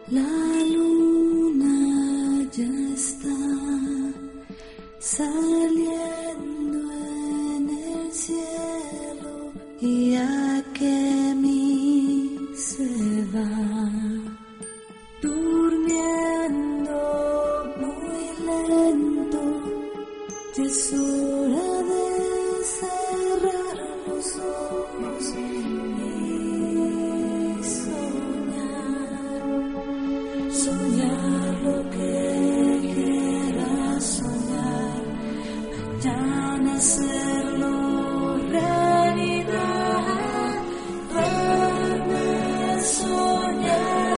La luna ya está saliendo en el cielo y a que mi ser